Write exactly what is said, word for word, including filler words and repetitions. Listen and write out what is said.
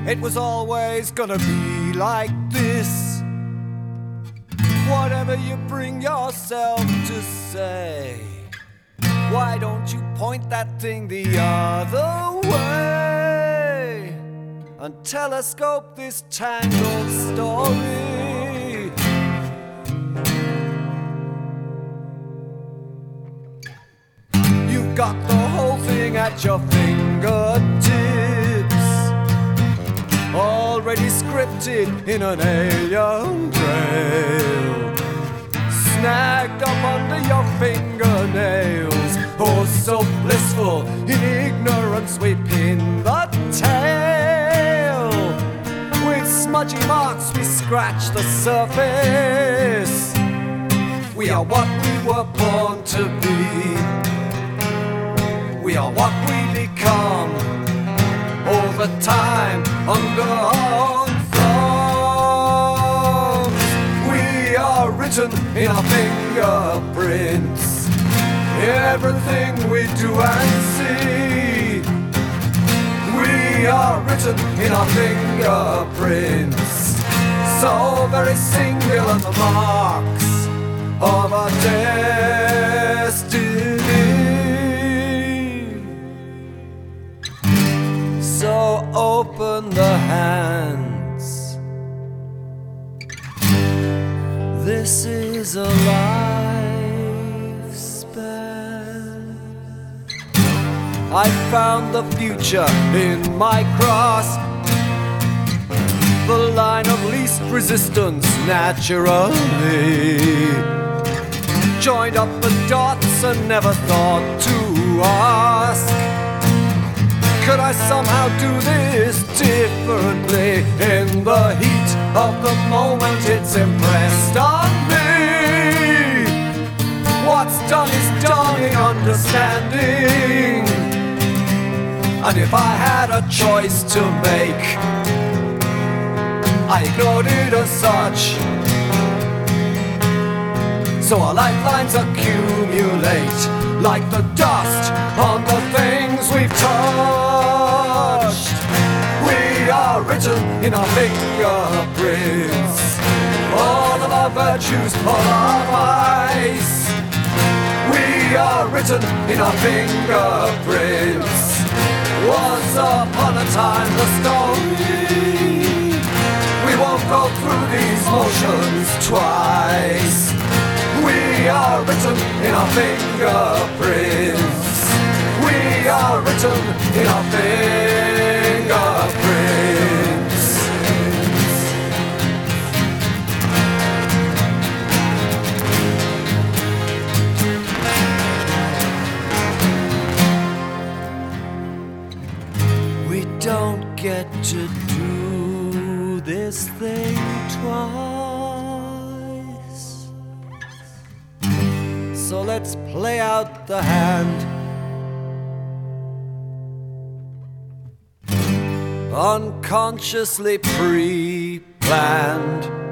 It was always gonna be like this. Whatever you bring yourself to say, why don't you point that thing the other way and telescope this tangled story? You've got the whole thing at your fingertips, already scripted in an alien trail, snagged up under your fingernails. Oh, so blissful in ignorance, we pin the tail. With smudgy marks we scratch the surface. We are what we were born to be. We are what we become over time under our thumbs. We are written in our fingerprints, everything we do and see. We are written in our fingerprints, so very singular the marks of our destiny. So open the hands. This is a lifespan. I found the future in my grasp, the line of least resistance naturally. Joined up the dots and never thought to ask, could I somehow do this differently? In the heat of the moment it's impressed on me. What's done is done in understanding, and if I had a choice to make, I ignored it as such. So our lifelines accumulate like the dust on the things we've touched. We are written in our fingerprints, all of our virtues, all our vice. We are written in our fingerprints. Once upon a time the story. We won't go through these motions twice. We are written in our fingerprints. We are written in our fingerprints. We don't get to do this thing twice, so let's play out the hand. Unconsciously pre-planned.